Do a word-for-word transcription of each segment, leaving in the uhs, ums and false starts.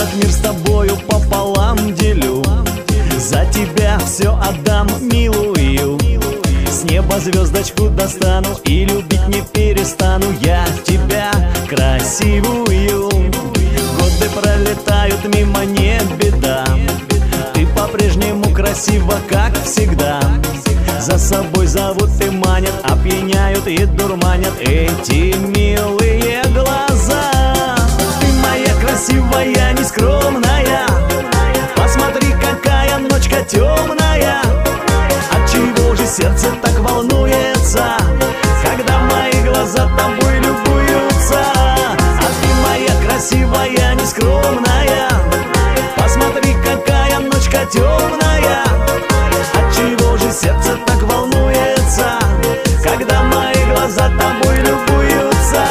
Этот мир с тобою пополам делю, за тебя все отдам, милую. С неба звездочку достану и любить не перестану я тебя, красивую. Годы пролетают мимо, не беда, ты по-прежнему красива, как всегда. За собой зовут и манят, опьяняют и дурманят эти милые глаза. Ты моя красивая, нескромная, посмотри, какая ночка темная. Отчего же сердце так волнуется, когда мои глаза тобой любуются? А ты моя красивая, нескромная, посмотри, какая ночка темная. Отчего же сердце так волнуется, когда мои глаза тобой любуются?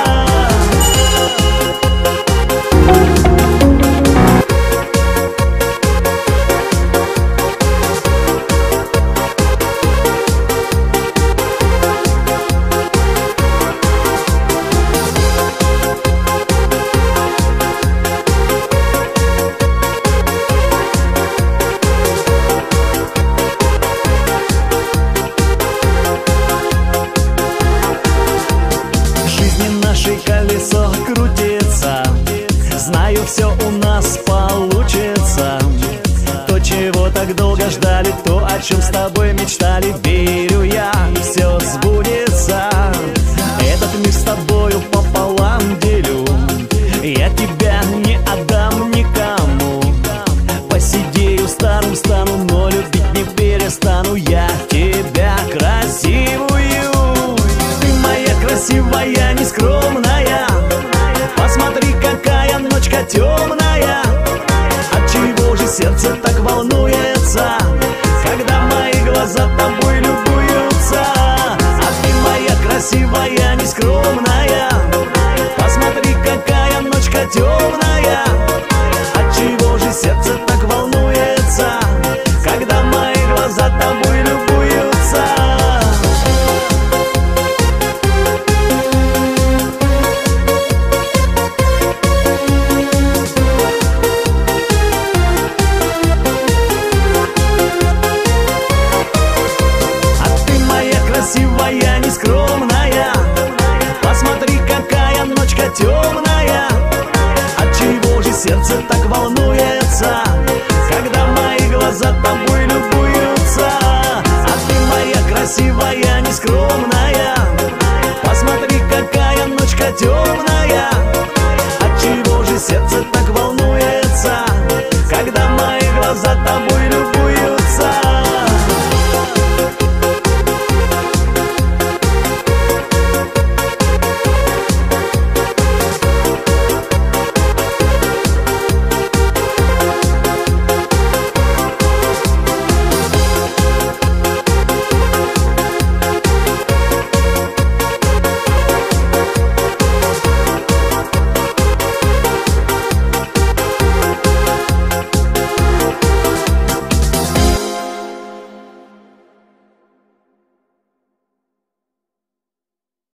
Колесо крутится, знаю, все у нас получится. То, чего так долго ждали, то, о чем с тобой мечтали, верю я, все сбудется. Этот мир с тобою пополам делю, я тебя не отдам никому. Посидею старым стану, но любить не перестану я тебя, красивую. Ты моя красивая, нескромная, посмотри, какая ночка темная. Отчего же сердце так волнуется, когда мои глаза тобой любуются? А ты моя красивая, нескромная, посмотри, какая ночка темная. Отчего же сердце так волнуется, когда мои глаза тобой любуются? Красивая, нескромная, посмотри, какая ночка темная. Отчего же сердце так волнуется, когда мои глаза тобой любуются? А ты моя красивая, нескромная, посмотри, какая ночка темная.